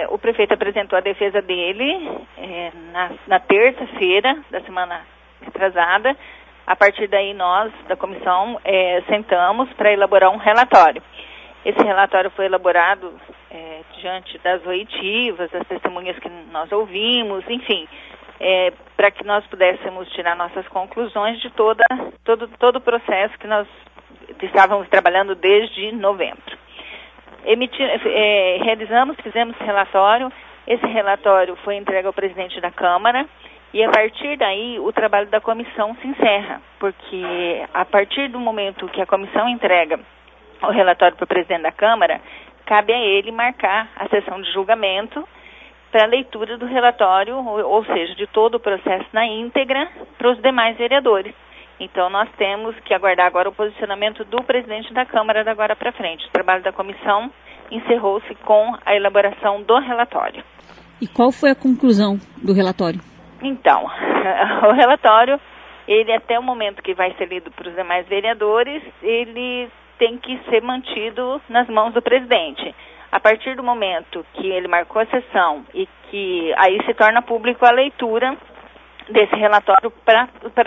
O prefeito apresentou a defesa dele na terça-feira da semana atrasada. A partir daí, nós, da comissão, sentamos para elaborar um relatório. Esse relatório foi elaborado diante das oitivas, das testemunhas que nós ouvimos, enfim, para que nós pudéssemos tirar nossas conclusões de todo o processo que nós estávamos trabalhando desde novembro. Fizemos esse relatório. Esse relatório foi entregue ao presidente da Câmara e, a partir daí, o trabalho da comissão se encerra, porque a partir do momento que a comissão entrega o relatório para o presidente da Câmara, cabe a ele marcar a sessão de julgamento para a leitura do relatório, ou seja, de todo o processo na íntegra, para os demais vereadores. Então, nós temos que aguardar agora o posicionamento do presidente da Câmara da agora para frente. O trabalho da comissão encerrou-se com a elaboração do relatório. E qual foi a conclusão do relatório? Então, o relatório, ele até o momento que vai ser lido para os demais vereadores, ele tem que ser mantido nas mãos do presidente. A partir do momento que ele marcou a sessão e que aí se torna público a leitura desse relatório para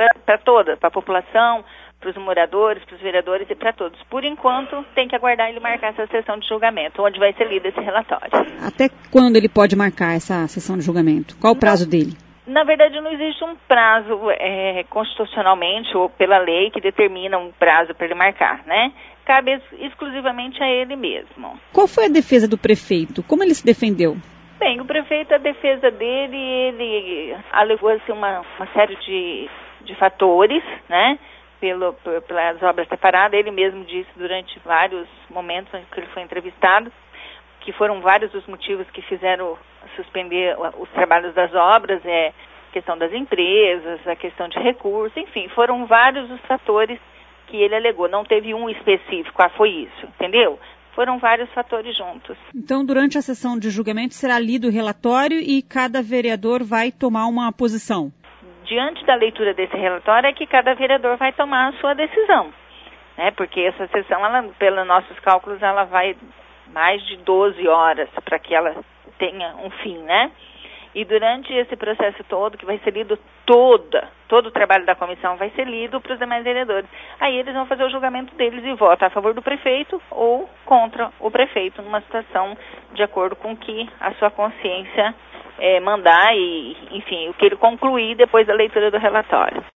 a população, para os moradores, para os vereadores e para todos. Por enquanto, tem que aguardar ele marcar essa sessão de julgamento, onde vai ser lido esse relatório. Até quando ele pode marcar essa sessão de julgamento? Qual o prazo dele? Na verdade, não existe um prazo constitucionalmente ou pela lei que determina um prazo para ele marcar, né? Cabe exclusivamente a ele mesmo. Qual foi a defesa do prefeito? Como ele se defendeu? Bem, o prefeito, a defesa dele, ele alegou assim, uma série de fatores, né? Pelas obras separadas. Ele mesmo disse durante vários momentos em que ele foi entrevistado que foram vários os motivos que fizeram suspender os trabalhos das obras, a questão das empresas, a questão de recursos, enfim, foram vários os fatores que ele alegou. Não teve um específico, foi isso, entendeu? Foram vários fatores juntos. Então, durante a sessão de julgamento, será lido o relatório e cada vereador vai tomar uma posição? Diante da leitura desse relatório é que cada vereador vai tomar a sua decisão, né? Porque essa sessão, pelos nossos cálculos, ela vai mais de 12 horas para que ela tenha um fim, né? E durante esse processo todo, que vai ser lido todo o trabalho da comissão vai ser lido para os demais vereadores. Aí eles vão fazer o julgamento deles e votam a favor do prefeito ou contra o prefeito, numa situação de acordo com que a sua consciência mandar e, enfim, o que ele concluir depois da leitura do relatório.